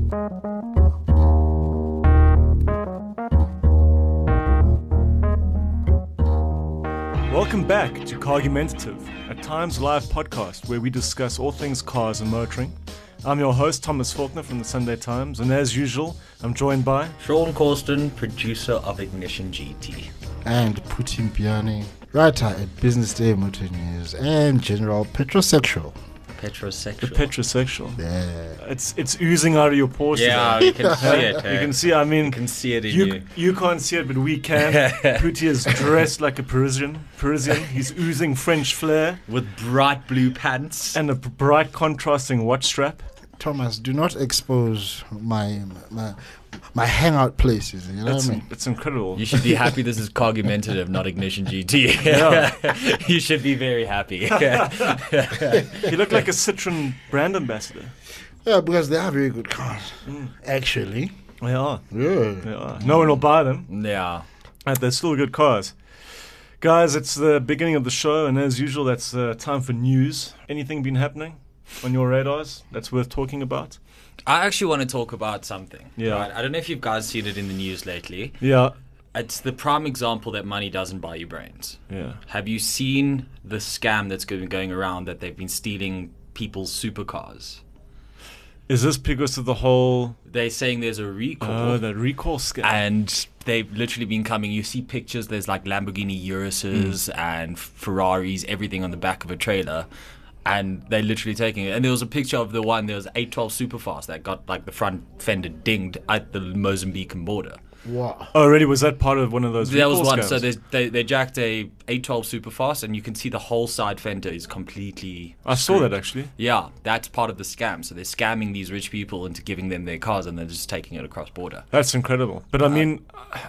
Welcome back to Cargumentative, a Times Live podcast where we discuss all things cars and motoring. I'm your host, Thomas Faulkner from the Sunday Times, and as usual, I'm joined by Sean Corsten, producer of Ignition GT. And Putin Piani, writer at Business Day Motor News and general petrosexual. Petrosexual. the Petrosexual. Yeah. It's oozing out of your pores Yeah, today. you can see it. You can see, I mean, You can see it in you. You can't see it, but we can. Putin is dressed like a Parisian. He's oozing French flair With bright blue pants. and a bright contrasting watch strap. Thomas, do not expose my hangout places. You know what I mean? It's incredible. You should be happy this is Cargumentative, not Ignition GT. Yeah. You should be very happy. You look like a Citroen brand ambassador. Yeah, because they are very good cars. Actually. They are. Yeah. They are. No one will buy them. Yeah. But they're still good cars. Guys, it's the beginning of the show, and as usual, that's time for news. Anything been happening on your radars that's worth talking about? I actually want to talk about something. Yeah. Right? I don't know if you guys seen it in the news lately. Yeah. It's the prime example that money doesn't buy you brains. Yeah. Have you seen the scam that's been going around that they've been stealing people's supercars? Is this because of the whole They're saying there's a recall. that recall scam? And they've literally been coming. You see pictures, there's like Lamborghini Uruses and Ferraris, everything on the back of a trailer. And they're literally taking it. And there was a picture of the one, there was 812 Superfast that got like the front fender dinged at the Mozambican border. Wow. Oh, really? Was that part of one of those That was recall one. scams? So they jacked a 812 Superfast, and you can see the whole side fender is completely I saw screwed. that actually. Yeah, that's part of the scam. So they're scamming these rich people into giving them their cars, and they're just taking it across border. That's incredible. But I mean,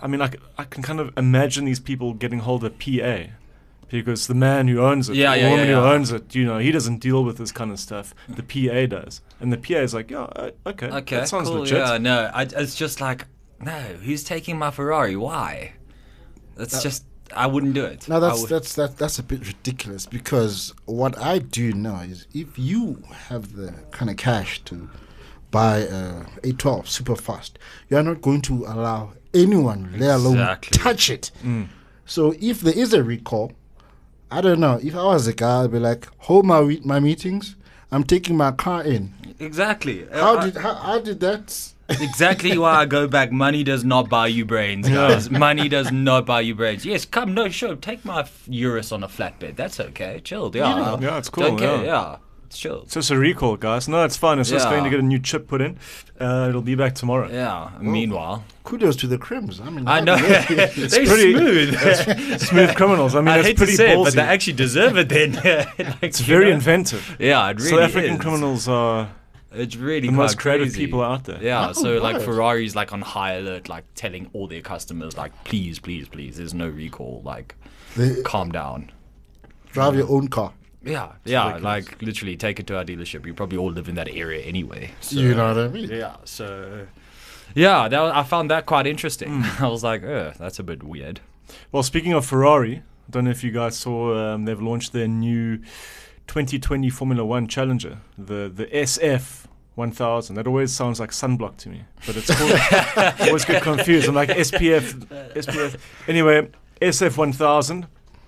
I can kind of imagine these people getting hold of PA. Because the man who owns it, the woman who owns it, he doesn't deal with this kind of stuff. The PA does. And the PA is like, okay, that sounds cool. legit. Yeah, no, it's just like, no, who's taking my Ferrari? Why? That's just, I wouldn't do it. Now that's a bit ridiculous, because what I do know is if you have the kind of cash to buy a 12 super fast, you are not going to allow anyone, let alone touch it. So if there is a recall, I don't know. If I was a guy, I'd be like, hold my meetings. I'm taking my car in. Exactly. How did that? Exactly why I go back. Money does not buy you brains, guys. Money does not buy you brains. Yes, come, no, sure. Take my Urus on a flatbed. That's okay. Chilled, yeah. Yeah, it's cool. Don't care, yeah. It's chill. It's just a recall, guys. No, it's fine. It's just Yeah. going to get a new chip put in. It'll be back tomorrow. Yeah. Meanwhile, Kudos to the Crims. I mean, I know they're pretty- smooth. Smooth criminals. I mean, I it's hate pretty to say it, ballsy. but they actually deserve it. Then It's very inventive. Yeah, it really South African is. criminals are It's really the most quite creative crazy. people out there. Yeah, Oh, so like right. Ferrari's like on high alert, like telling all their customers, like, please, there's no recall, like, They calm down. drive your own car. Yeah, like literally take it to our dealership. You probably all live in that area anyway. So, You know what I mean? Yeah, so yeah, I found that quite interesting. I was like, that's a bit weird. Well, speaking of Ferrari, I don't know if you guys saw, they've launched their new 2020 Formula One Challenger, the SF 1000. That always sounds like sunblock to me, but it's called. I always get confused. I'm like SPF. Anyway, SF 1000.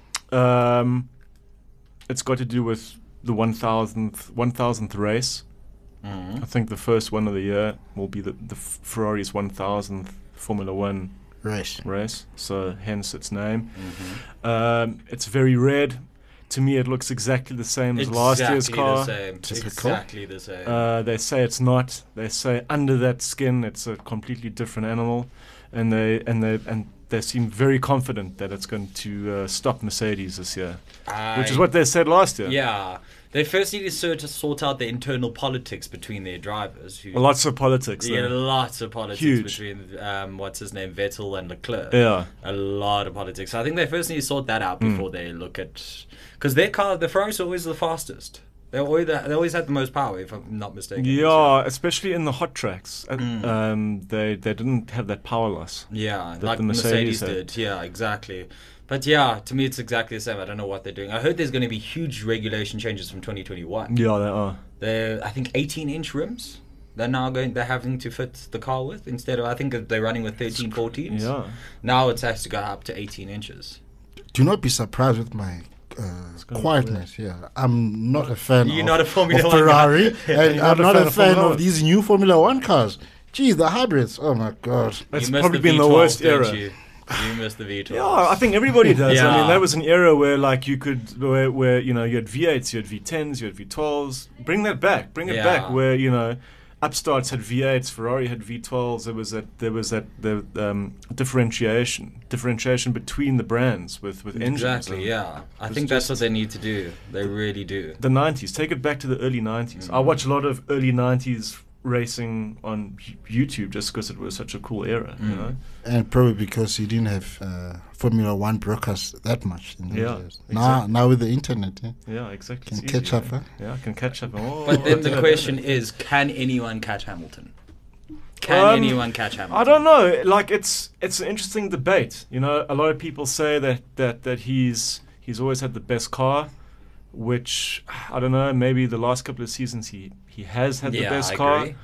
It's got to do with the 1000th race. I think the first one of the year will be the Ferrari's 1000th Formula One race, so hence its name. It's very red. To me, it looks exactly the same as last year's car. Exactly the same. They say it's not. They say under that skin, it's a completely different animal, and they seem very confident that it's going to stop Mercedes this year, which is what they said last year. Yeah. They first need to sort out the internal politics between their drivers. Lots of politics. Yeah, there. lots of politics Huge. between what's his name, Vettel and Leclerc. Yeah. A lot of politics. So I think they first need to sort that out before they look at, because their car, the Ferrari's always the fastest. They always had the most power, if I'm not mistaken. Yeah, especially in the hot tracks. They didn't have that power loss. Yeah, that like the Mercedes did. Yeah, exactly. But yeah, to me it's exactly the same. I don't know what they're doing. I heard there's going to be huge regulation changes from 2021. Yeah, they are. They're, I think, 18-inch rims. They're now they're having to fit the car with, instead of, I think they're running with 13, 14s. Yeah. Now it has to go up to 18 inches. Do not be surprised with my quietness. Yeah, I'm not a fan Not a Formula of 1 Ferrari, guy. and I'm not a fan Formula of these new Formula 1 cars. Geez, the hybrids. Oh my god. That's You missed probably the been the V12, worst don't era. You missed the V12. Yeah, I think everybody does. I Yeah. mean, that was an era where, like, you could, where you know, you had V8s, you had V10s, you had V12s. Bring that back. Bring it Yeah. back. Where, you know, upstarts had V8s, Ferrari had V12s. There was that differentiation between the brands with engines. Exactly, yeah. I think that's what they need to do. They really do. The 90s. Take it back to the early 90s. I watch a lot of early 90s racing on YouTube just because it was such a cool era, you know? And probably because you didn't have Formula 1 broadcasts that much in those years. Exactly. Now with the internet, Yeah, exactly. can It's catch easy, up. yeah. Yeah, can catch up. Oh, But then the yeah. question is, can anyone catch Hamilton? Can anyone catch Hamilton? I don't know. Like, it's an interesting debate. You know, a lot of people say that he's always had the best car, which I don't know. Maybe the last couple of seasons he has had the best car. Agree.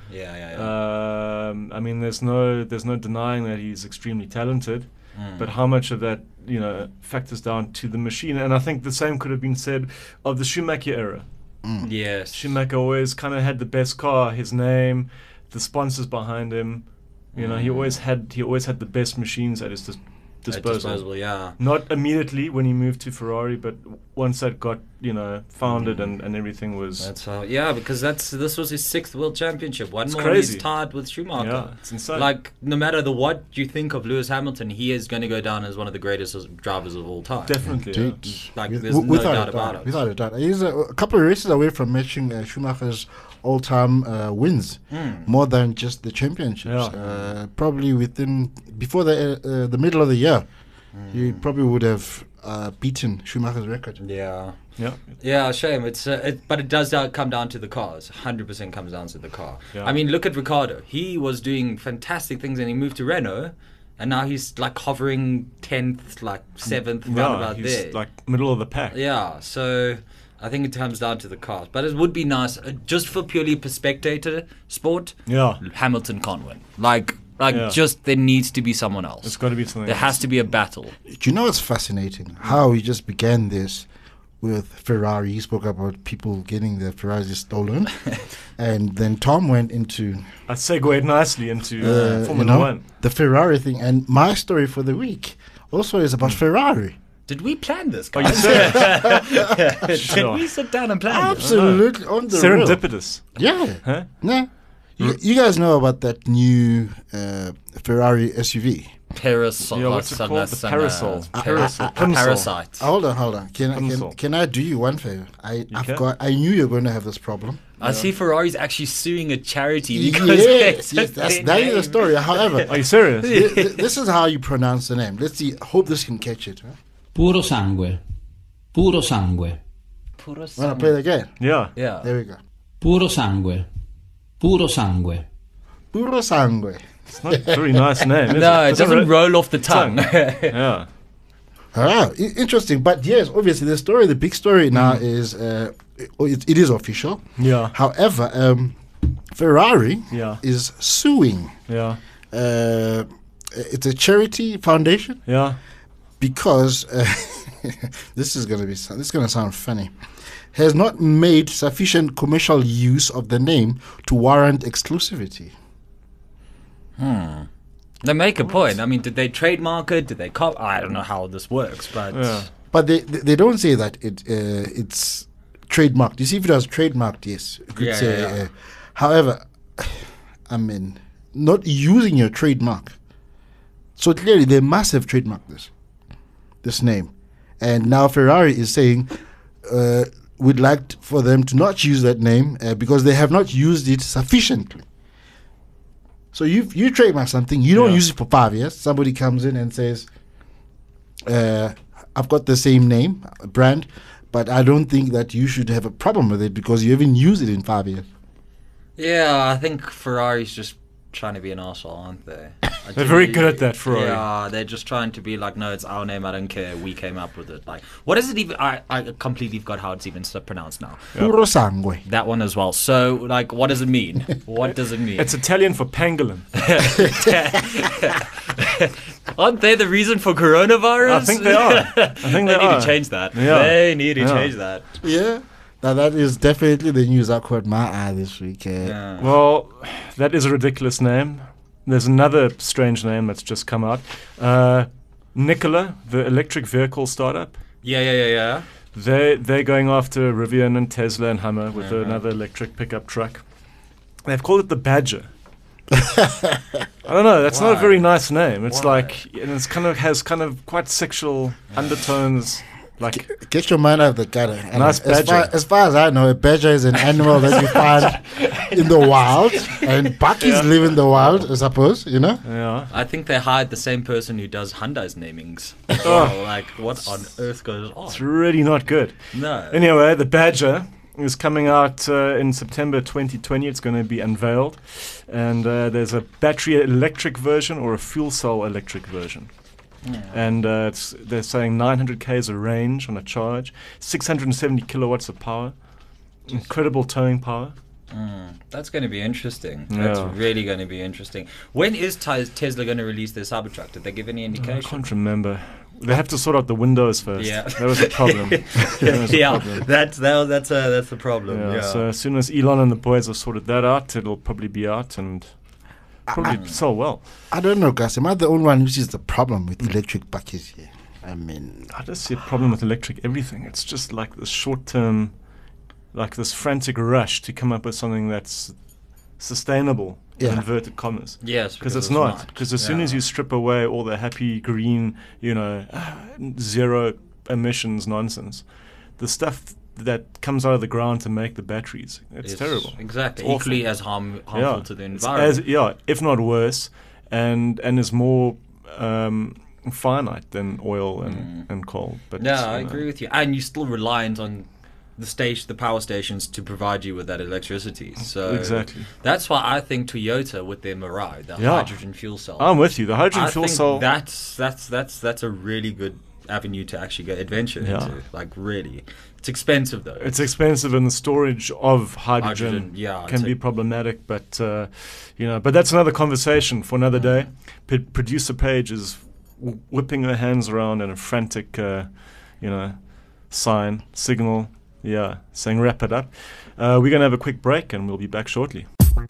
Yeah. I mean, there's no denying that he's extremely talented, but how much of that, you know, factors down to the machine? And I think the same could have been said of the Schumacher era. Yes. Schumacher always kind of had the best car, his name, the sponsors behind him. You know, he always had the best machines at his disposal. Yeah. Not immediately when he moved to Ferrari, but once that got, you know, founded and everything was... That's how, because this was his 6th world championship. One more crazy. he's tied with Schumacher. Yeah, it's insane. Like, no matter what you think of Lewis Hamilton, he is going to go down as one of the greatest drivers of all time. Definitely. Indeed. Yeah. Like, there's no doubt about it. Without a doubt. He's a couple of races away from matching Schumacher's all-time wins, more than just the championships. Yeah. Probably before the middle of the year, he probably would have beaten Schumacher's record. Yeah. Yeah. Yeah, shame. But it does come down to the cars. 100% comes down to the car. Yeah. I mean, look at Ricciardo. He was doing fantastic things, and he moved to Renault, and now he's like hovering 10th, like 7th, roundabout he's there. like middle of the pack. Yeah, so I think it comes down to the cars. But it would be nice, just for purely spectator sport, Yeah. Hamilton can't win. Like Yeah. just there needs to be someone else. It's got to be something There has to be a battle. Do you know what's fascinating? How he just began this with Ferrari. He spoke about people getting their Ferraris stolen. And then Tom went into I segued nicely into Formula 1. the Ferrari thing. And my story for the week also is about Ferrari. Did we plan this, Are you guys? serious? Did we sit down and plan this? Absolutely on the real. Serendipitous. Yeah. Huh? Yeah. You guys know about that new Ferrari SUV? Parasol. Yeah, what's it called? The parasol. Parasol. Parasite. Hold on. Pencil. Can I do you one favor? I can? knew you were going to have this problem. I see Ferrari's actually suing a charity because Yes, they yes, took that their is the name. story. However, Are you serious? this is how you pronounce the name. Let's see. Hope this can catch it. Huh? Puro sangue. Puro sangue. Puro Want to play it again? Yeah. Yeah. There we go. Puro sangue. Puro sangue. Puro sangue. It's not a very nice name, is No, it doesn't ro- roll off the tongue. Yeah. Interesting. But yes, obviously the big story now is it is official. Yeah. However, Ferrari Yeah. is suing. Yeah. It's a charity foundation Yeah. because this is going to sound funny. Has not made sufficient commercial use of the name to warrant exclusivity. They make a point. I mean, did they trademark it? Did they I don't know how this works, but Yeah. But they don't say that it's trademarked. You see, if it was trademarked, yes, you could Yeah, say. yeah. However, I mean, not using your trademark. So clearly, they must have trademarked this name, and now Ferrari is saying we'd like for them to not use that name because they have not used it sufficiently. So you trademark something, you don't Yeah. use it for 5 years. Somebody comes in and says, I've got the same name, brand, but I don't think that you should have a problem with it because you haven't used it in 5 years. yeah, I think Ferrari's just trying to be an arsehole, aren't they? They're very good at that, Ferrari. Yeah, they're just trying to be like, no, it's our name. I don't care. We came up with it. Like, what is it even? I completely forgot how it's even pronounced now. Puro sangue. That one as well. So, like, what does it mean? What does it mean? It's Italian for pangolin. Aren't they the reason for coronavirus? I think they are. I think they they need are. to change that. Yeah. They need to change that. Yeah. Now that is definitely the news that caught my eye this week. Yeah. Well, that is a ridiculous name. There's another strange name that's just come out. Nikola, the electric vehicle startup. Yeah. They're going after Rivian and Tesla and Hummer with another electric pickup truck. They've called it the Badger. I don't know. That's not a very nice name. It's like, and it's has quite sexual undertones. Like, get your mind out of the gutter. Nice badger. As far as I know, a badger is an animal that you find in the wild, and buckies live in the wild, I suppose. You know. Yeah. I think they hired the same person who does Hyundai's namings. Like, what on earth goes on? It's really not good. No. Anyway, the Badger is coming out in September 2020. It's going to be unveiled, and there's a battery electric version or a fuel cell electric version. Yeah. And they're saying 900 k's of range on a charge, 670 kilowatts of power, incredible towing power. That's going to be interesting. That's really going to be interesting. When is Tesla going to release their Cybertruck? Did they give any indication? I can't remember. They have to sort out the windows first. Yeah. That was a problem. That's the problem. Yeah. So as soon as Elon and the boys have sorted that out, it'll probably be out and probably sell well. I don't know, guys. Am I the only one who sees the problem with electric buckies here? I mean, I just see a problem with electric everything. It's just like this short-term, like this frantic rush to come up with something that's sustainable, in inverted commas. Yes, because it's not. Because as soon as you strip away all the happy green, zero emissions nonsense, the stuff that comes out of the ground to make the batteries, it's terrible. Exactly. It's equally as harmful to the environment. If not worse, and is more finite than oil and coal. But I agree with you. And you're still reliant on the power stations to provide you with that electricity. So exactly. That's why I think Toyota with their Mirai, the hydrogen fuel cell. I'm with you. The hydrogen fuel cell. That's a really good avenue to actually get adventure into. Like, really. It's expensive though. It's expensive, and the storage of hydrogen can be problematic. But but that's another conversation for another day. Producer Paige is whipping her hands around in a frantic, signal, saying wrap it up. We're going to have a quick break, and we'll be back shortly.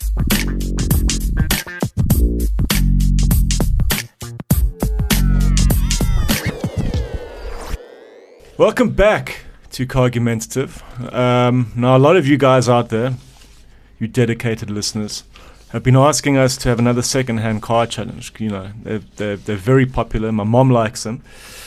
Welcome back to Cargumentative. Now, a lot of you guys out there, you dedicated listeners, have been asking us to have another second-hand car challenge. They're very popular. My mom likes them.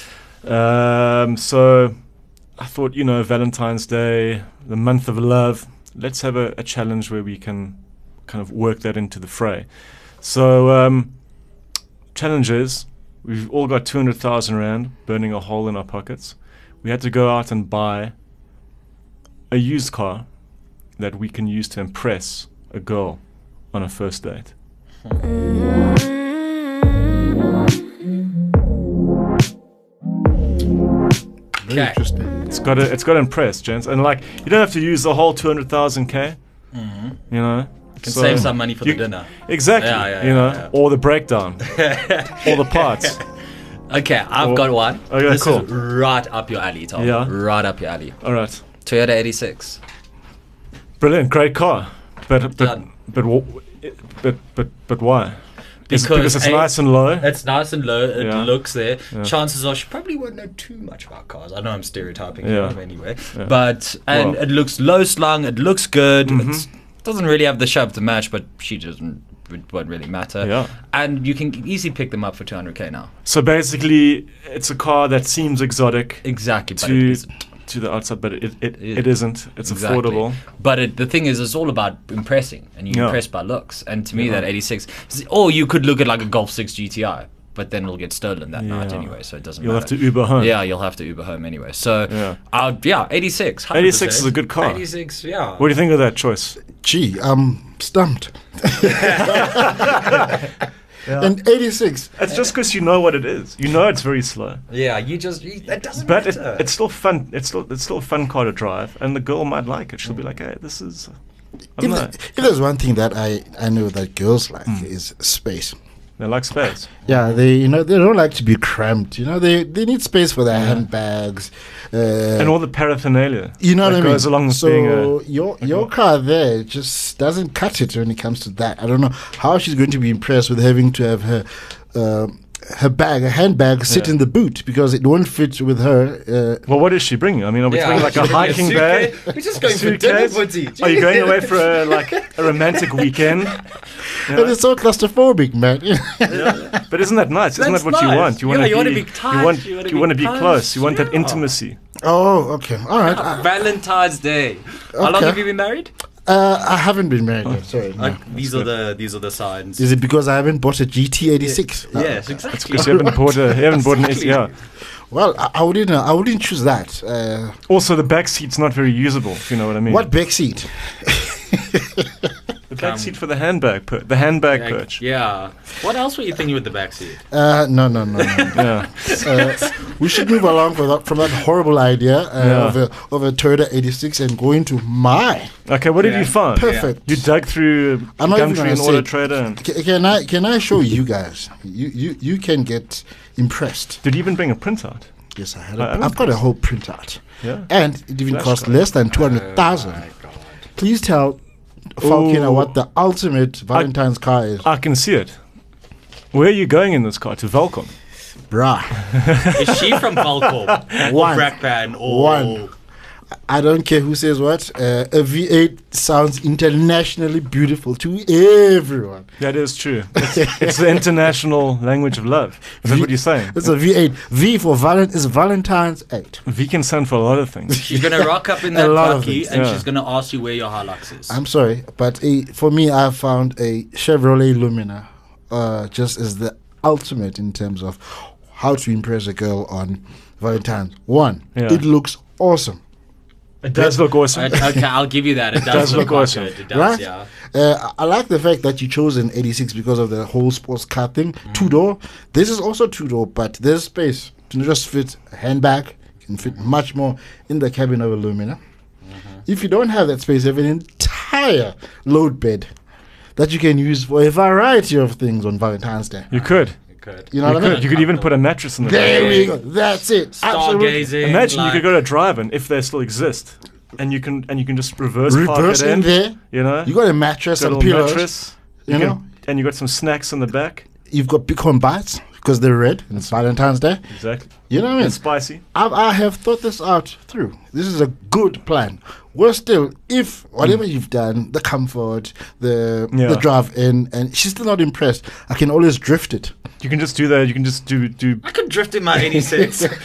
So I thought, Valentine's Day, the month of love, let's have a challenge where we can kind of work that into the fray. So challenge is, we've all got 200,000 Rand burning a hole in our pockets. We had to go out and buy a used car that we can use to impress a girl on a first date. Very interesting. It's got to impress, gents, and like you don't have to use the whole 200,000 K. Can save some money for the dinner. Exactly. Or the breakdown, or the parts. Okay, I've got one. Okay, this cool. is right up your alley, Tom. Yeah. Right up your alley. All right. Toyota 86. Brilliant, great car, but why? Because it's nice and low. It's nice and low. It looks there. Chances are she probably won't know too much about cars. I know I'm stereotyping him anyway, but it looks low slung. It looks good. It doesn't really have the shove to match, but she doesn't. It won't really matter. Yeah. And you can easily pick them up for 200K now. So basically, it's a car that seems exotic. Exactly. To the outside, but it isn't. It's affordable. But the thing is, it's all about impressing, and you impress by looks. And to me, that 86, or you could look at like a Golf 6 GTI, but then it'll get stolen that night anyway, so it doesn't matter. You'll have to Uber home. Yeah, you'll have to Uber home anyway. So, 86. 100%. 86 is a good car. 86, yeah. What do you think of that choice? Gee, I'm stumped. And 86. It's just because you know what it is. You know it's very slow. Yeah, that doesn't But matter. it's still fun. It's still a fun car to drive, and the girl might like it. She'll be like, "Hey, this is." I don't know. If there's one thing that I know that girls like is space. They like space. Yeah, they don't like to be cramped. They need space for their handbags And all the paraphernalia. You know that what I mean? goes along with So being your car there just doesn't cut it when it comes to that. I don't know how she's going to be impressed with having to have her handbag sit in the boot because it won't fit with her. Well, what is she bringing? I mean, are we bringing like a hiking bag? We're just going for dinner, buddy. Are you going away for a romantic weekend? And it's so claustrophobic, man. Yeah. But isn't that nice? Isn't That's that what you nice. want? You Yeah, want you wanna to be touched, You want to be close. You want that Yeah. intimacy. Oh, okay. All right. Valentine's Day. How long Okay. have you been married? I haven't been married yet. Sorry. No. These are the signs. Is it because I haven't bought a GT86? No. Yes, exactly. Because you haven't bought an Exactly. SER. Well, I wouldn't choose that. Also, the back seat's not very usable. If you know what I mean. What back seat? The back seat for the handbag perch. Yeah. What else were you thinking with the backseat? No. Yeah. We should move along from that horrible idea Yeah. of a Toyota 86 and go into my. Okay, what did you find? Perfect. You dug through I'm not even Gumtree gonna and say Auto it. Trader. And Can I show you guys? You can get impressed. did you even bring a printout? Yes, I had. I'm I've got a whole printout, Yeah. and it even Flash cost drive. less than 200,000. Please tell Falkina Ooh. what the ultimate Valentine's car is, I can see it. Where are you going in this car? To Velcom? bruh. Is she from Valcom? One. Or Brackpan? Or One. I don't care who says what. A V8 sounds internationally beautiful to everyone. That is true. It's the international language of love. Is that what you're saying? It's a V8. V for is Valentine's 8. V can stand for a lot of things. She's gonna rock up in A that lot of khaki things, and yeah. she's gonna ask you where your Hilux is. I'm sorry, but for me, I found a Chevrolet Lumina just as the ultimate in terms of how to impress a girl on Valentine's. One, Yeah. it looks awesome. It does look awesome. Okay, I'll give you that. It does look quite awesome. good. It does, Right? yeah. I like the fact that you chose an 86 because of the whole sports car thing. Two-door. This is also two-door, but there's space to just fit a handbag. Can fit much more in the cabin of a Lumina. If you don't have that space, you have an entire load bed that you can use for a variety of things on Valentine's Day. You could. Good. You know what I mean? You could even put a mattress in the There back. we go. That's it. Absolutely. Stargazing. Imagine you like- could go to drive-in if they still exist, and you can just reverse park Reverse it in in. there. You know, You got a mattress got a and little pillows. mattress. You know? and you got some snacks in the back. You've got pecan bites because they're red and it's Valentine's Day. Exactly. You know what I mean? And spicy. I have thought this out through. This is a good plan. We're still, if whatever you've done, the comfort, the drive in, and she's still not impressed, I can always drift it. You can just do that. You can just do. I could drift in my 86. That's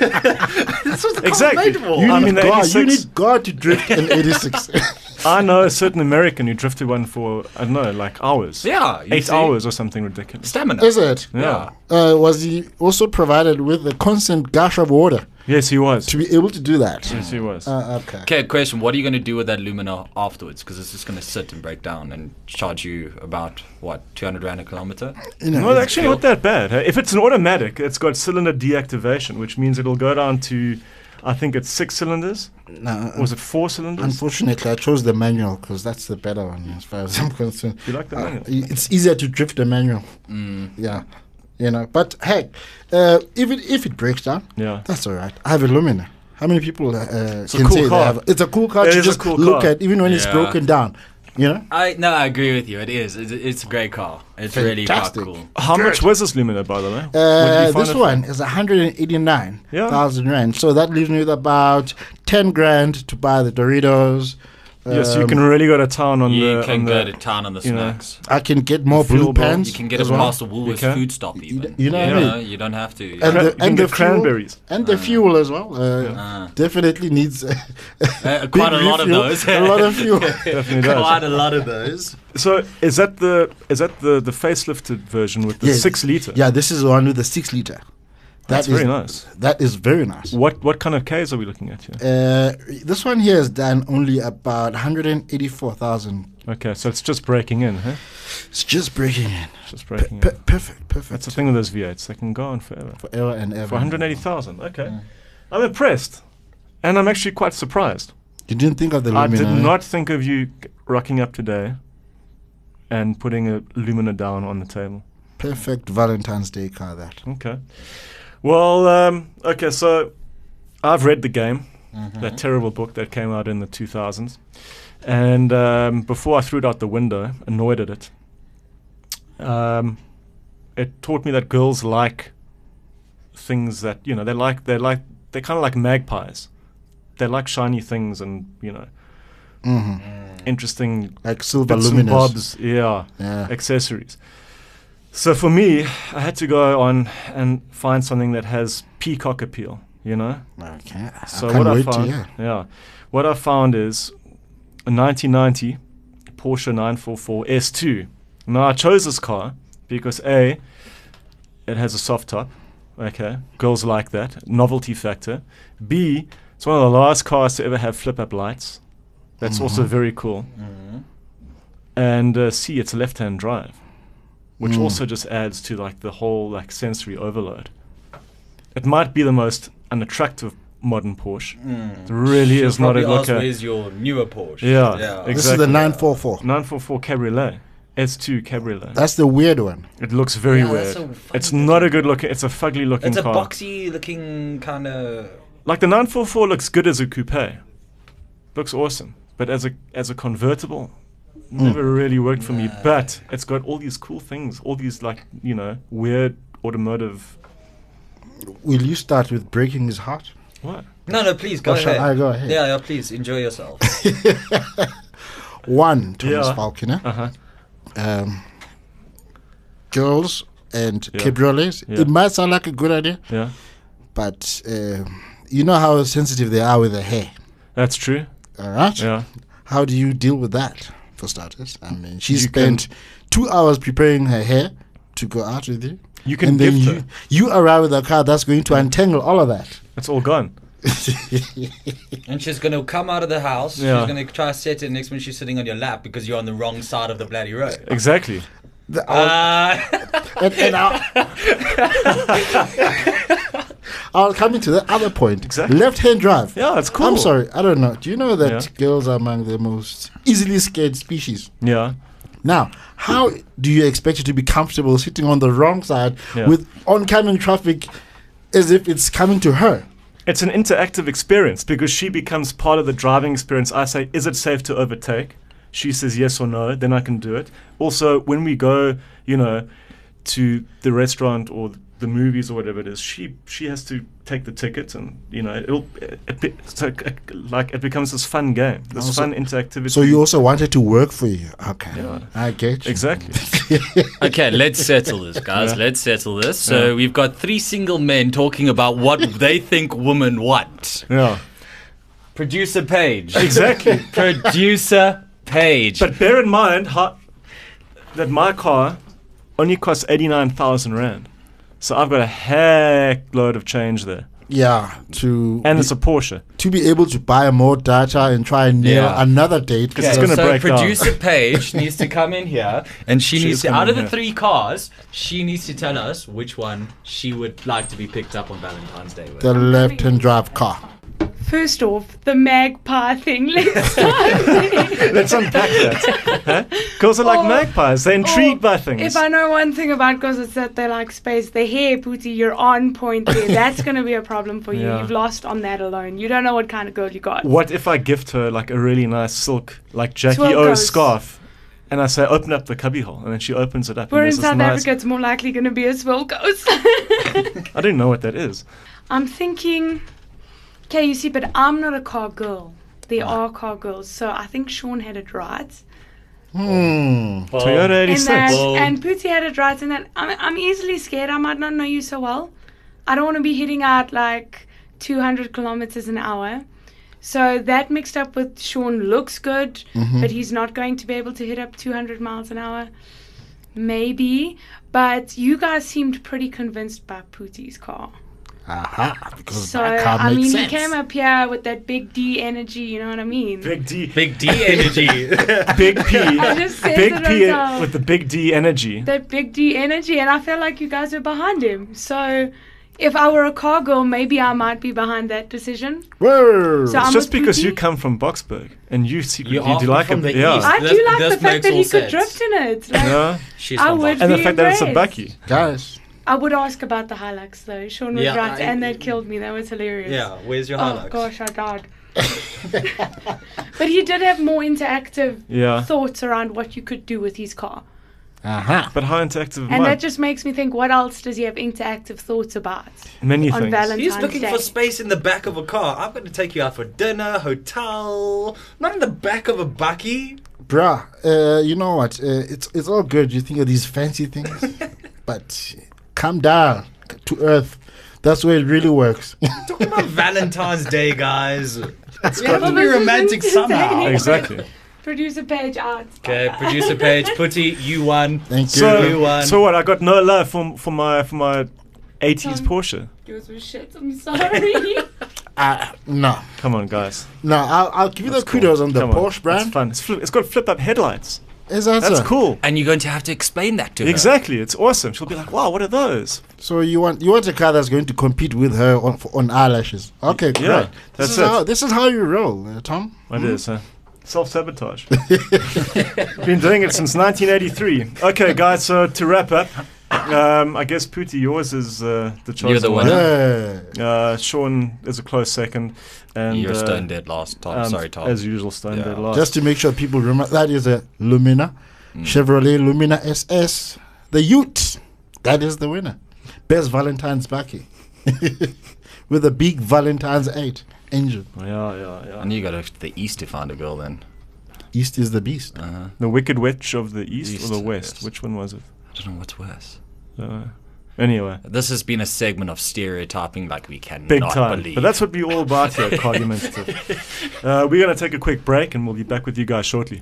what the car's Exactly. made for. You I need mean, the God. You 86 need God to drift an 86. I know a certain American who drifted one for, I don't know, like hours. Yeah, you 8 see? hours or something ridiculous. Stamina. Is it? Yeah. Was he also provided with a constant gush of water Yes, he was. to be able to do that? Yes, he was. Okay. Okay, question. What are you going to do with that Lumina afterwards? Because it's just going to sit and break down and charge you about, 200 Rand a kilometer? You know, No, it's actually not that bad. If it's an automatic, it's got cylinder deactivation, which means it'll go down to, I think it's 6 cylinders. no, Or was it 4 cylinders? unfortunately, I chose the manual because that's the better one as far as I'm concerned. You like the manual? It's easier to drift a manual. Yeah. You know, but hey, if it breaks down, Yeah. that's all right. I have a Lumina. How many people a can cool say they car. have? It's a cool car It to is a just cool look car. at, even when it's Yeah. broken down. You know, I agree with you. It is. It's a great car. It's really quite Fantastic. cool. How much was this Lumina, by the way? What did you find this it one is 189,000 Yeah. rand. So that leaves me with about 10 grand to buy the Doritos. for? Yes, you can really go to town on You the. can on go the to town on the you know, snacks. I can get more Fuel blue bill. pants. You can get as it well. past the Woolworths can. food stop even. You know what I mean? You don't have to. And You the, can and the get cranberries. fuel, and the fuel as well. Definitely needs Quite a lot of refuel, those. a lot of fuel. Definitely does. Quite a lot of those. So is that the facelifted version with the Yes. 6 liter? Yeah, this is the one with the 6 liter. That's That is- very nice. That is very nice. What kind of Ks are we looking at here? This one here is done only about 184,000. Okay, so it's just breaking in, huh? It's just breaking in. just breaking Perfect. That's the thing with those V8s. They can go on forever. Forever and ever. For 180,000. Okay. I'm impressed. And I'm actually quite surprised. You didn't think of the I Lumina? did not think of you rocking up today and putting a Lumina down on the table. Perfect Valentine's Day car, that. Okay. Well, okay, so I've read The Game, that terrible book that came out in the 2000s. And before I threw it out the window, annoyed at it, it taught me that girls like things that, you know, they're kind of like magpies. They like shiny things and, you know, interesting like silver bits and luminous. bobs, accessories. So for me, I had to go on and find something that has peacock appeal, you know? Okay. So what I found, what I found is a 1990 Porsche 944 S2. Now I chose this car because A, it has a soft top. Okay, girls like that. Novelty factor. B, it's one of the last cars to ever have flip-up lights. That's also very cool. And C, it's a left-hand drive, which also just adds to like the whole like sensory overload. It might be the most unattractive modern Porsche. It really is not a look at. Where's your newer Porsche? Yeah, exactly. This is the 944. 944 Cabriolet. S2 Cabriolet. That's the weird one. It looks very weird. It's not a good looking. It's a fugly looking car. It's a boxy looking kind of. Like the 944 looks good as a coupe. Looks awesome, but as a convertible, never really worked for me. But it's got all these cool things, all these like, you know, weird automotive. Will you start with breaking his heart? What? No, please go ahead. I go ahead? Yeah, please enjoy yourself. One, Thomas Falconer. Girls and cabriolets. It might sound like a good idea. Yeah. But you know how sensitive they are with their hair. That's true. All right. Yeah. How do you deal with that, for starters? I mean, she spent 2 hours preparing her hair to go out with you. You can and then gift her. you arrive with a car that's going to untangle all of that. It's all gone. And she's going to come out of the house. Yeah. She's going to try to set it next when she's sitting on your lap because you're on the wrong side of the bloody road. Exactly. I'll come into the other point. Exactly. Left-hand drive. Yeah, it's cool. I'm sorry, I don't know. Do you know that girls are among the most easily scared species? Yeah. Now, how do you expect you to be comfortable sitting on the wrong side with oncoming traffic as if it's coming to her? It's an interactive experience because she becomes part of the driving experience. I say, is it safe to overtake? She says yes or no, then I can do it. Also, when we go, you know, to the restaurant or the movies or whatever it is, she has to take the ticket, and you know it becomes this fun game, this fun interactivity. So you also want it to work for you. Okay, I get you. Exactly. Okay, let's settle this, guys. Let's settle this. So we've got 3 single men talking about what they think women want. Yeah. Producer Page. Exactly. Producer Page. But bear in mind that my car only costs 89,000 rand. So I've got a heck load of change there. Yeah, and it's a Porsche. To be able to buy more data and try and nail another date. Because it's going to break down. Producer Paige needs to come in here, and she needs to, out of the 3 cars, she needs to tell us which one she would like to be picked up on Valentine's Day with. The left-hand drive car. First off, the magpie thing. Let's start there. Let's unpack that. Huh? Girls are like magpies. They're intrigued by things. If I know one thing about girls, it's that they like space. The hair, Pooty, you're on point there. That's going to be a problem for you. Yeah. You've lost on that alone. You don't know what kind of girl you got. What if I gift her like a really nice silk, like Jackie O scarf, and I say, open up the cubbyhole, and then she opens it up. We're in South Africa, it's more likely going to be a Swilco's. I don't know what that is. I'm thinking... Okay, you see, but I'm not a car girl. There are car girls, so I think Sean had it right. Toyota 86. And Pooty had it right in that I'm easily scared. I might not know you so well. I don't want to be hitting out like 200 kilometers an hour. So that mixed up with Sean looks good, but he's not going to be able to hit up 200 miles an hour. Maybe. But you guys seemed pretty convinced by Pooty's car. Aha, because So, that car I makes mean, sense. he came up here with that big D energy, you know what I mean? Big D. Big D energy. Big P. I just said Big it P myself. with the big D energy. That big D energy, and I feel like you guys were behind him. So, if I were a car girl, maybe I might be behind that decision. Whoa. So It's I'm just with because Pootie. you come from Boksburg and you secretly You are do like from it. the Yeah. east. I This- do like this the fact makes that all he could sense. drift in it. Like, Yeah. She's I from would And the be fact that it's a impressed. Bucky. Guys, I would ask about the Hilux though. Sean was Yeah, right, I- and that killed me. That was hilarious. where's your Oh gosh, I died. But he did have more interactive Yeah. thoughts around what you could do with his car. aha. But how interactive And am I? that just makes me think, what else does he have interactive thoughts about Many on things. Valentine's He's looking Day? for space in the back of a car. I'm going to take you out for dinner, hotel, not in the back of a Bucky. Bruh, you know what? It's all good. You think of these fancy things, but come down to earth. That's where it really works. Talking about Valentine's Day, guys. We have to Well, be this romantic isn't somehow. today. Exactly. Producer page out. Okay, producer page, Putty, you won. Thank you. So, You won. so what? I got no love for my 80s Tom. Porsche. Yours was shit. I'm sorry. No, Come on, guys. no. I'll give you the That's cool. kudos on the Come on. Porsche brand. It's fun. It's got flip-up headlights. Is that That's so? cool. And you're going to have to explain that to her. Exactly. It's awesome. She'll be like, "Wow, what are those?" So you want a car that's going to compete with her on eyelashes? Okay, great. Yeah, that's it. This is how you roll, Tom. It is, huh? Self-sabotage. Been doing it since 1983. Okay, guys. So to wrap up, I guess Pootie, yours is the chosen You're the one. Yeah. Sean is a close second, and You're stone dead last, Tom. Sorry, Tom. As usual, stone dead Yeah. last. Just to make sure people remember, that is a Lumina, Chevrolet Lumina SS, the Ute. That is the winner. Best Valentine's Bucky. With a big Valentine's 8 engine. Yeah. And you go to the east to find a girl then. East is the beast. The Wicked Witch of the East, East, or the West? yes. Which one was it? I don't know what's worse. Anyway, This has been a segment of stereotyping like we cannot big time. believe. But that's what we all about here at Argumentative. We're going to take a quick break, and we'll be back with you guys shortly.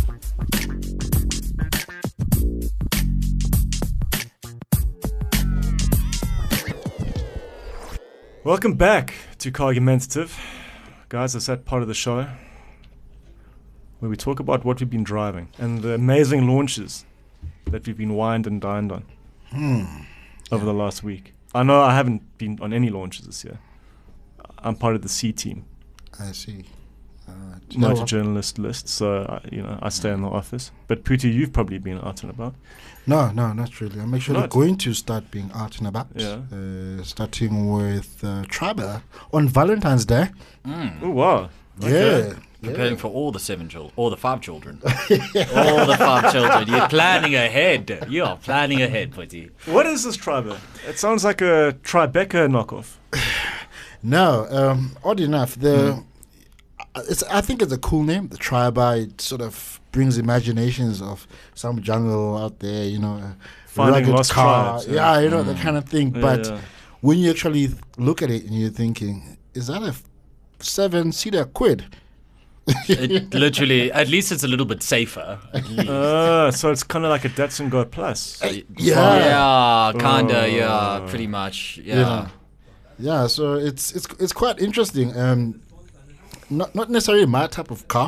Welcome back to Argumentative. Guys, it's that part of the show where we talk about what we've been driving and the amazing launches that we've been wined and dined on over the last week. I know I haven't been on any launches this year. I'm part of the C team, I see. motor journalist list, so I stay in the office. But Pootie, you've probably been out and about. No, not really. I'm actually Not? going to start being out and about. Yeah. Starting with Triber on Valentine's Day. Oh wow! Yeah. Preparing for all the 7 children, or the 5 children. All the 5 children. You're planning ahead. You are planning ahead, Putty. What is this Triber? It sounds like a Tribeca knockoff. No, odd enough, I think it's a cool name, the Triber. It sort of brings imaginations of some jungle out there, a Finding rugged lost car. tribes, Yeah, that kind of thing. Yeah, But yeah. when you actually look at it and you're thinking, is that a 7-seater quid? It literally, at least it's a little bit safer. So it's kind of like a Datsun Go Plus. Yeah, kinda, yeah, pretty much, yeah. Yeah, so it's quite interesting. Not necessarily my type of car.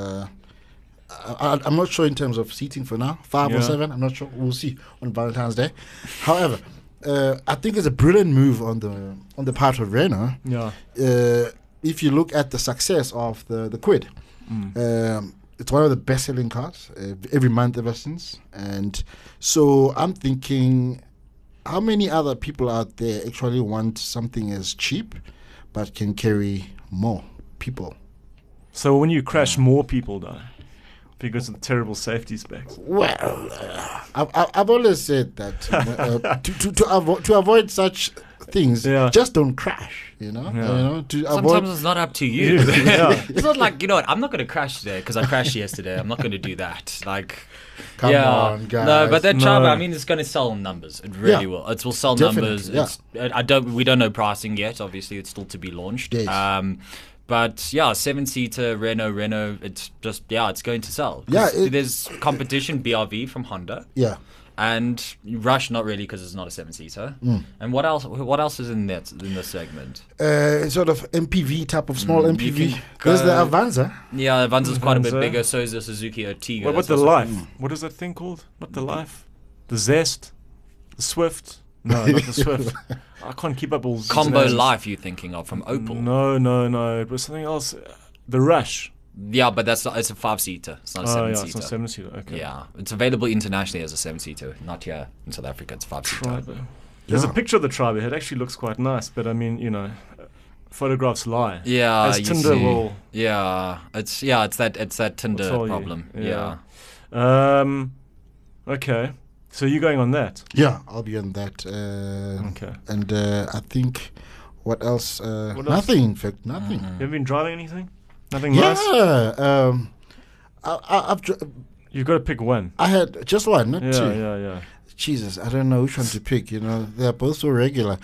I'm not sure in terms of seating for now. 5 or Yeah. 7, I'm not sure. We'll see on Valentine's Day. However, I think it's a brilliant move on the part of Renault. Yeah. If you look at the success of the Quid, it's one of the best-selling cars every month ever since. And so I'm thinking, how many other people out there actually want something as cheap but can carry more people? So when you crash, more people die because of the terrible safety specs. Well, I've always said that to avoid such things, just don't crash. Sometimes it's not up to you. It's not like, you know what, I'm not going to crash today because I crashed yesterday. I'm not going to do that. Like, Come on, guys. No, but that Triber, No. I mean, it's going to sell numbers. It really will. It will sell numbers. Definitely, We don't know pricing yet. Obviously, it's still to be launched. Yes. But yeah, 7-seater Renault. It's just it's going to sell. Yeah, There's competition, BRV from Honda. Yeah. And Rush, not really, because it's not a 7-seater. And what else is in this segment? Sort of MPV type of small MPV. There's the Avanza. Yeah, Avanza's quite a bit bigger. So is the Suzuki Ertiga. What about the Life? What is that thing called? Not the Life. The Zest. The Swift. No, not the Swift. I can't keep up all these Combo names. Life you're thinking of from Opel. No. It was something else. The Rush. Yeah, but it's a 5-seater. It's not a 7-seater. Yeah, it's not 7-seater. Okay. Yeah, it's available internationally as a 7-seater. Not here in South Africa. It's 5-seater. Tribe. There's a picture of the Tribe. It actually looks quite nice, but I mean, photographs lie. Yeah, as Tinder will. Yeah, it's that Tinder problem. Yeah. Okay. So you're going on that? Yeah, I'll be on that. Okay. And I think, what else? Nothing, in fact, nothing. You haven't been driving anything? Nothing Yeah, nice? I've You've got to pick one. I had just one, not two. Yeah. Jesus, I don't know which one to pick. They're both so regular.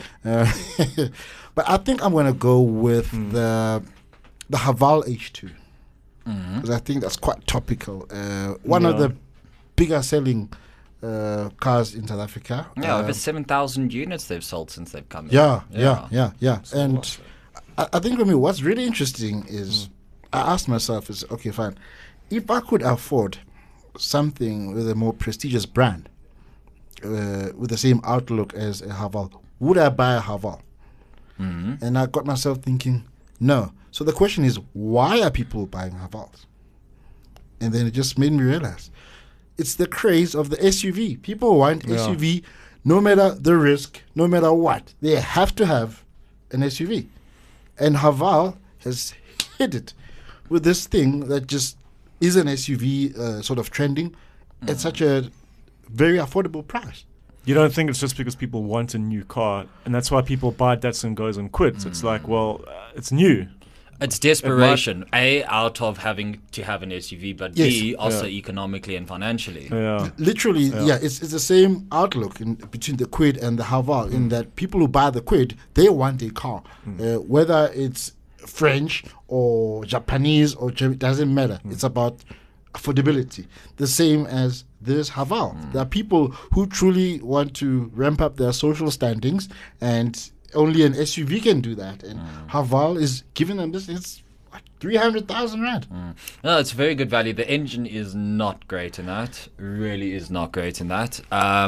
But I think I'm going to go with the Haval H2. Because I think that's quite topical. One of the bigger selling cars in South Africa. Yeah, over 7,000 units they've sold since they've come in. Yeah. And I think for me, what's really interesting is I asked myself, okay, fine. If I could afford something with a more prestigious brand, with the same outlook as a Haval, would I buy a Haval? And I got myself thinking, no. So the question is, why are people buying Havals? And then it just made me realize it's the craze of the SUV. People want SUV no matter the risk, no matter what. They have to have an SUV. And Haval has hit it with this thing that just is an SUV sort of trending at such a very affordable price. You don't think it's just because people want a new car, and that's why people buy Datsun, goes and quits. It's like, well, it's new. It's desperation, A, out of having to have an SUV, but B, also economically and financially. Yeah. Literally, it's the same outlook between the Kwid and the Haval, in that people who buy the Kwid, they want a car. Whether it's French or Japanese or German, it doesn't matter. It's about affordability. The same as this Haval. There are people who truly want to ramp up their social standings, and only an SUV can do that. And Haval is giving them this. It's 300,000 rand. No, it's very good value. The engine is not great in that. Really is not great in that.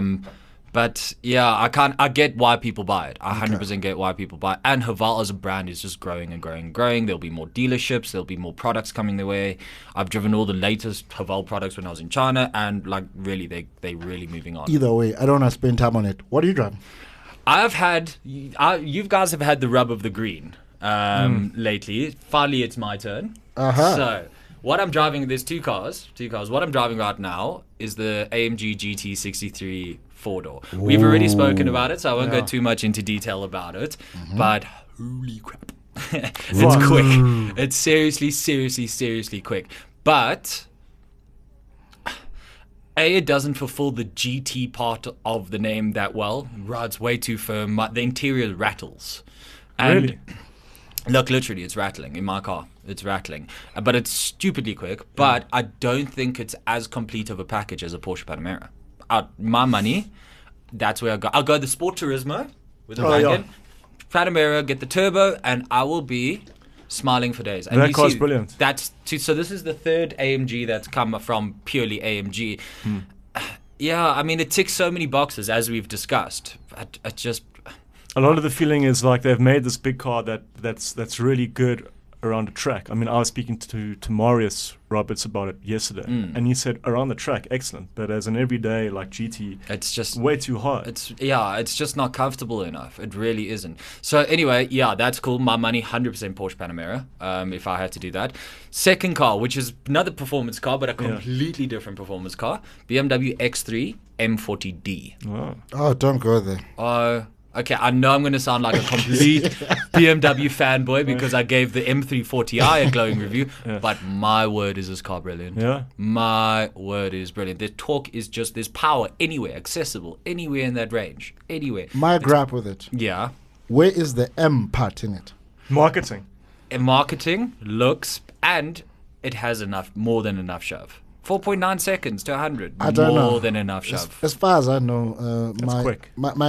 But yeah, I get why people buy it. I 100% get why people buy it. And Haval as a brand is just growing and growing and growing. There'll be more dealerships. There'll be more products coming their way. I've driven all the latest Haval products when I was in China, and like really, they really moving on. Either way, I don't want to spend time on it. What are you driving? You guys have had the rub of the green lately. Finally, it's my turn. So what I'm driving, there's two cars. What I'm driving right now is the AMG GT63 4-door. We've already spoken about it, so I won't go too much into detail about it. But holy crap, it's quick. It's seriously quick. But A, it doesn't fulfill the GT part of the name that well. Rides way too firm. The interior rattles. And Really? Look, literally, it's rattling in my car. It's rattling. But it's stupidly quick. But I don't think it's as complete of a package as a Porsche Panamera. My money, that's where I go. I'll go the Sport Turismo with a wagon. Panamera, get the turbo, and I will be smiling for days. And That car's brilliant. So this is the third AMG that's come from purely AMG. Yeah, I mean, it ticks so many boxes, as we've discussed. I just... A lot of the feeling is like they've made this big car that's really good around the track. I mean, I was speaking to Marius Roberts about it yesterday, and he said around the track, excellent, but as an everyday like GT, it's just way too hard. It's just not comfortable enough. It really isn't. So anyway, yeah, that's cool. My money, 100% Porsche Panamera. If I had to do that. Second car, which is another performance car, but a completely different performance car, BMW X3 M40D. Wow. Oh, don't go there. Okay, I know I'm going to sound like a complete BMW fanboy because I gave the M340i a glowing review, but my word is this car brilliant. Yeah. My word is brilliant. The torque is just, there's power anywhere, accessible, anywhere in that range, anywhere. My gripe with it. Yeah. Where is the M part in it? Marketing. And marketing, looks, and it has more than enough shove. 4.9 seconds to 100. I don't know. More than enough, Shav. As far as I know, quick.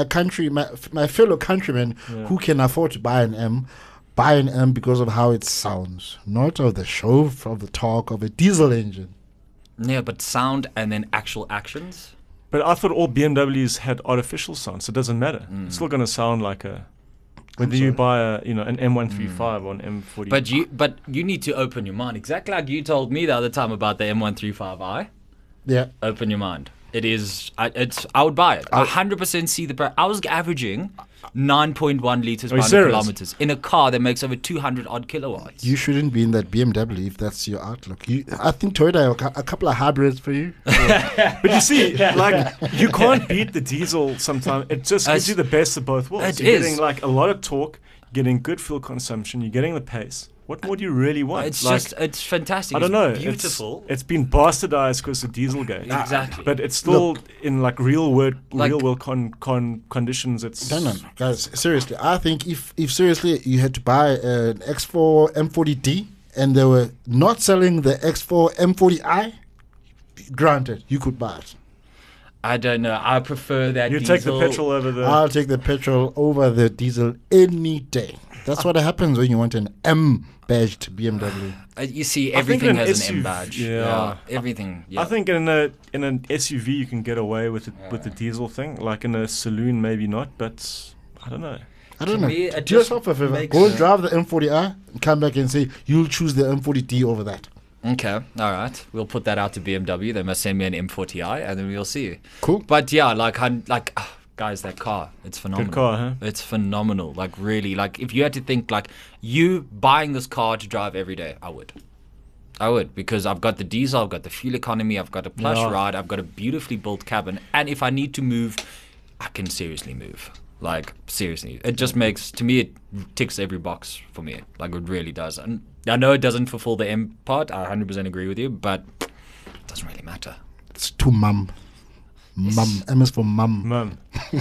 my fellow countrymen who can afford to buy an M because of how it sounds, not of the show, of the talk of a diesel engine. Yeah, but sound and then actual actions. But I thought all BMWs had artificial sound, so it doesn't matter. It's still going to sound like a... Whether you buy an M135 or an M40. But you need to open your mind. Exactly like you told me the other time about the M135i. Yeah. Open your mind. It is. I would buy it. 100% see the price. I was averaging 9.1 liters per 100 kilometers in a car that makes over 200 odd kilowatts. You shouldn't be in that BMW if that's your outlook. I think Toyota have a couple of hybrids for you. But you see, like, you can't beat the diesel sometimes. It just gives you the best of both worlds. You're getting like a lot of torque, getting good fuel consumption, you're getting the pace. What more do you really want? It's fantastic. I don't know. It's beautiful. It's been bastardized because of Dieselgate. Exactly. But it's still in like real world conditions. It's no, guys. Seriously, I think if seriously you had to buy an X4 M40D and they were not selling the X4 M40i, granted, you could buy it. I don't know. I prefer that. You diesel. take the petrol over the. I'll take the petrol over the diesel any day. That's what happens when you want an M-badged BMW. You see, everything has SUV, an M badge. Yeah. Everything. Yeah. I think in an SUV you can get away with the diesel thing. Like in a saloon, maybe not. But I don't know. Do yourself a favor. Go and drive the M40i and come back and say you'll choose the M40D over that. Okay, all right. We'll put that out to BMW. They must send me an M40i, and then we'll see. Cool. But yeah, guys, that car, it's phenomenal. Good car, huh? It's phenomenal. Like, really, like, if you had to think, like, you buying this car to drive every day, I would, because I've got the diesel, I've got the fuel economy, I've got a plush ride, I've got a beautifully built cabin, and if I need to move, I can seriously move. Like, seriously. It just makes, to me, it ticks every box for me. Like, it really does. And I know it doesn't fulfill the M part, I 100% agree with you, but it doesn't really matter. It's too mum. Mum. M is for mum. Mum.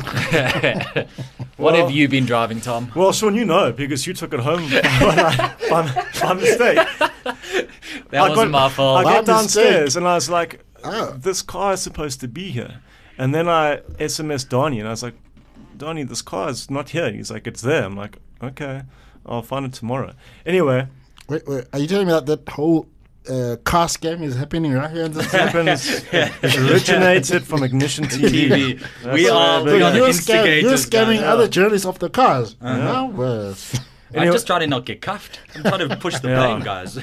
What have you been driving, Tom? Well, Sean, you know, because you took it home by mistake. That wasn't my fault. I got downstairs and I was like, this car is supposed to be here. And then I SMS Donnie and I was like, Donnie, this car is not here. He's like, it's there. I'm like, okay, I'll find it tomorrow. Anyway. Wait, are you telling me that whole car scam is happening right here? It originated from Ignition TV. We are the instigators. You're scamming other journalists off the cars. I'm just trying to not get cuffed. I'm trying to push the blame, guys.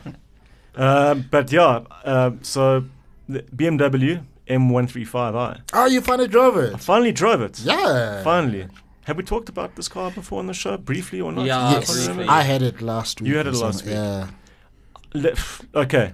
So the BMW M135i. Oh, you finally drove it? I finally drove it. Yeah. Finally. Have we talked about this car before on the show, briefly or not? Yeah, yes. I had it last week. You had it last week. Yeah. Okay.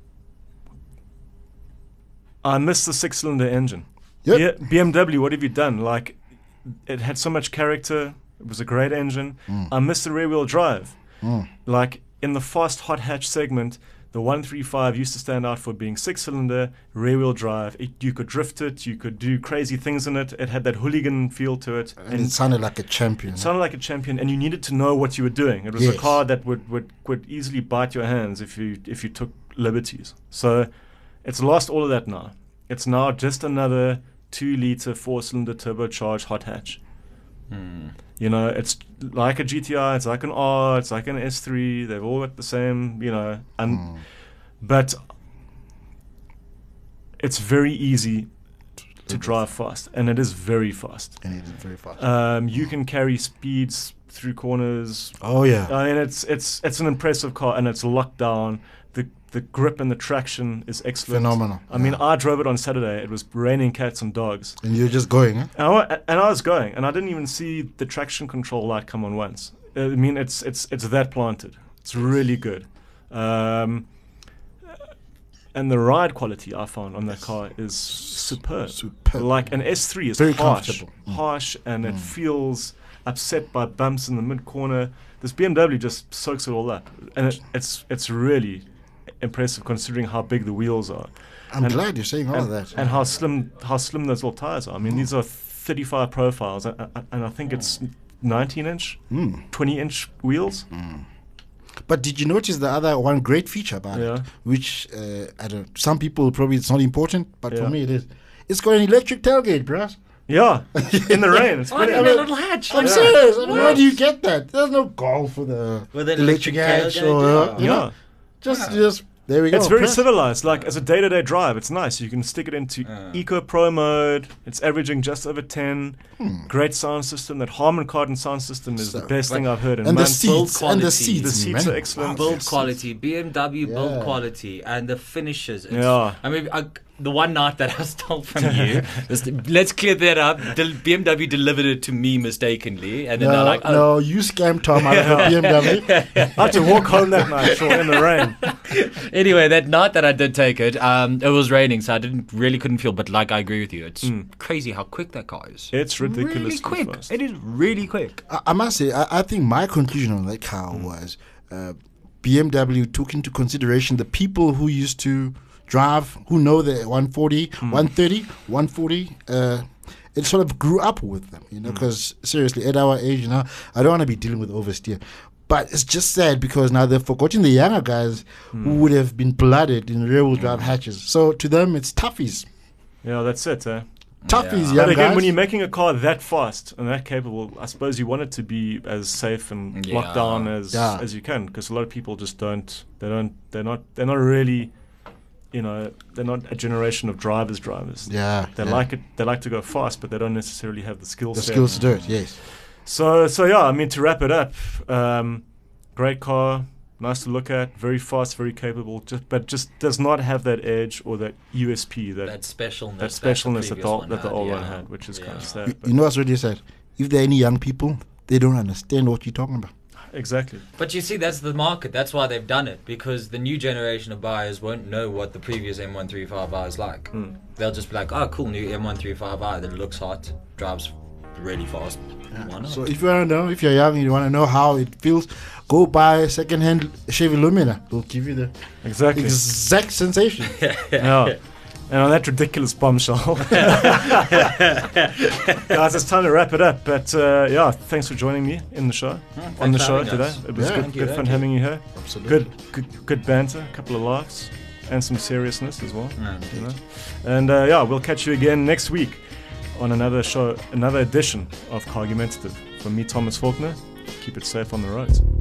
I missed the 6-cylinder engine. Yep. BMW, what have you done? Like, it had so much character. It was a great engine. I missed the rear-wheel drive. Like, in the fast hot hatch segment, the 135 used to stand out for being 6-cylinder, rear-wheel drive. You could drift it. You could do crazy things in it. It had that hooligan feel to it. And it sounded like a champion. And you needed to know what you were doing. It was a car that would easily bite your hands if you took liberties. So it's lost all of that now. It's now just another 2-liter 4-cylinder turbocharged hot hatch. You know, it's like a GTI, it's like an R, it's like an S3. They've all got the same, you know, but it's very easy to drive fast, and it is very fast. You can carry speeds through corners. Oh yeah. I mean, it's an impressive car, and it's locked down. The grip and the traction is excellent. Phenomenal. I mean, I drove it on Saturday. It was raining cats and dogs. And you're just going, huh? And I was going, and I didn't even see the traction control light come on once. I mean, it's that planted. It's really good. And the ride quality I found on that car is superb. Like an S3 is very harsh, and it feels upset by bumps in the mid corner. This BMW just soaks it all up, and it's really impressive considering how big the wheels are. I'm glad you're saying all of that. And how slim those little tires are. I mean, these are 35 profiles, and I think it's 19-inch, 20-inch wheels. But did you notice the other one great feature about it, which I don't. Some people probably it's not important, but for me it is. It's got an electric tailgate, bruh. Yeah, in the rain. It's in that little hatch. I'm serious. I mean, where do you get that? There's no Golf with the electric hatch. Just there we go. It's very civilized. Like as a day-to-day drive, it's nice. You can stick it into Eco Pro mode. It's averaging just over 10. Great sound system. That Harman Kardon sound system is the best thing I've heard in months. The seats. The seats are excellent. Build quality. BMW build quality. And the finishes. I mean, the one night that I stole from you, let's clear that up. BMW delivered it to me mistakenly, and then they're like, "No, you scammed Tom out of a BMW." I had to walk home that night, in the rain. Anyway, that night that I did take it, it was raining, so I couldn't feel. But like, I agree with you. It's crazy how quick that car is. It's ridiculously really quick. fast. It is really quick. I must say, I think my conclusion on that car was BMW took into consideration the people who used to drive, who know the 140, 130, 140. It sort of grew up with them, because seriously, at our age now, I don't want to be dealing with oversteer. But it's just sad because now they've forgotten the younger guys who would have been blooded in rear-wheel drive hatches. So to them, it's toughies. Yeah, that's it, eh? Toughies, young But again, guys. when you're making a car that fast and that capable, I suppose you want it to be as safe and locked down as you can, because a lot of people just don't. They're not really. They're not a generation of drivers. They like it. They like to go fast, but they don't necessarily have the skills to do it. Yes. So yeah. I mean, to wrap it up, great car, nice to look at, very fast, very capable. But just does not have that edge or that USP, that specialness that the old one had, which is kind of sad. You know what's really sad? If there are any young people, they don't understand what you're talking about. Exactly. But you see, that's the market. That's why they've done it, because the new generation of buyers won't know what the previous M135i is like. They'll just be like, oh, cool, new M135i that looks hot, drives really fast. Why not? So if you want to know, if you're young and you want to know how it feels, go buy a second-hand Chevy Lumina. It'll give you the exact sensation. Yeah. And on that ridiculous bombshell, guys, it's time to wrap it up. But thanks for joining me in the show, on the show today. It was good fun having you here. Absolutely. Good banter, a couple of laughs, and some seriousness as well. And we'll catch you again next week on another show, another edition of Cargumentative. From me, Thomas Faulkner. Keep it safe on the roads.